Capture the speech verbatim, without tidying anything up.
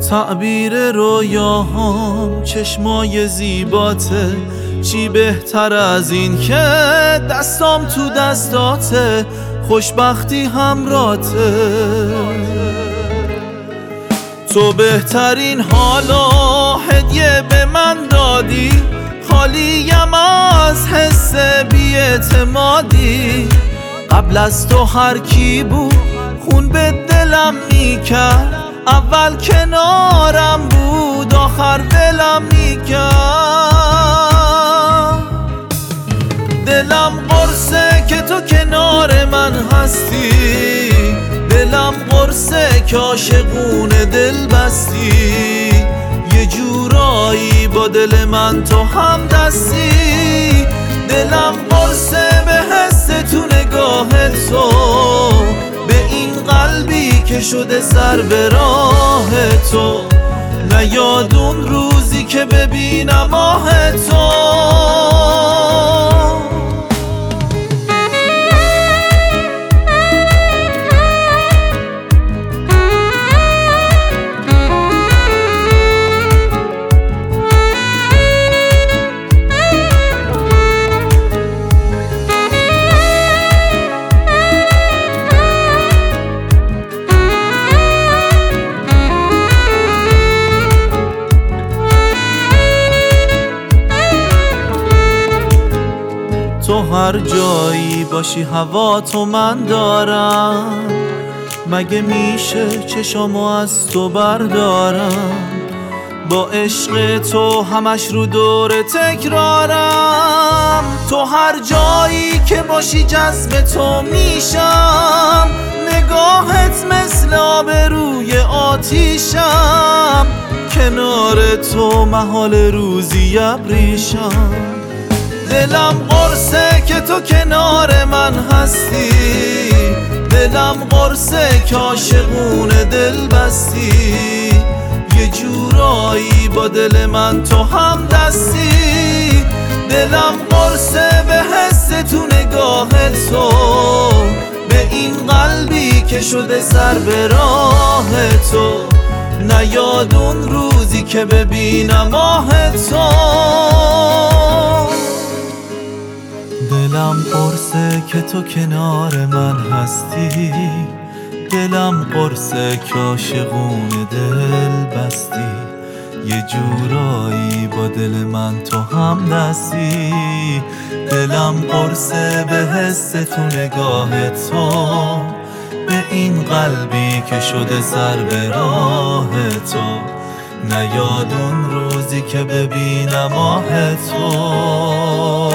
تعبیر رویاهام چشمای زیباته، چی بهتر از این که دستام تو دستاته، خوشبختی همراته. تو بهترین حالا هدیه به من دادی، خالیم از حس بی‌اعتمادی. قبل از تو هر کی بود خون به دلم میکرد، اول کنارم بود آخر ولم میکرد. دلم قرصه که تو کنار من هستی، دلم قرصه که عاشقونه دل بستی. یه جورایی با دل من تو هم دستی، دلم قرصه به حس تو نگاه تو، به این قلبی که شده سر به راه تو. نیاد اون روزی که ببینم آه تو. تو هر جایی باشی هوا تو من دارم، مگه میشه چشامو از تو بردارم؟ با عشق تو همش رو دور تکرارم. تو هر جایی که باشی جذب تو میشم، نگاهت مثل آب روی آتیشم. کنار تو محال روزی ابریشم. دلم قرصه که تو کنار من هستی، دلم قرصه که عاشقونه دل بستی. یه جورایی با دل من تو هم دستی، دلم قرصه به حس تو نگاه تو، به این قلبی که شده سر به راه تو. نیاد اون روزی که ببینم آه تو. دلم قرصه که تو کنار من هستی، دلم قرصه که عاشقونه دل بستی. یه جورایی با دل من تو هم دستی، دلم قرصه به حس تو نگاه تو، به این قلبی که شده سر به راه تو. نیاد اون روزی که ببینم آه تو.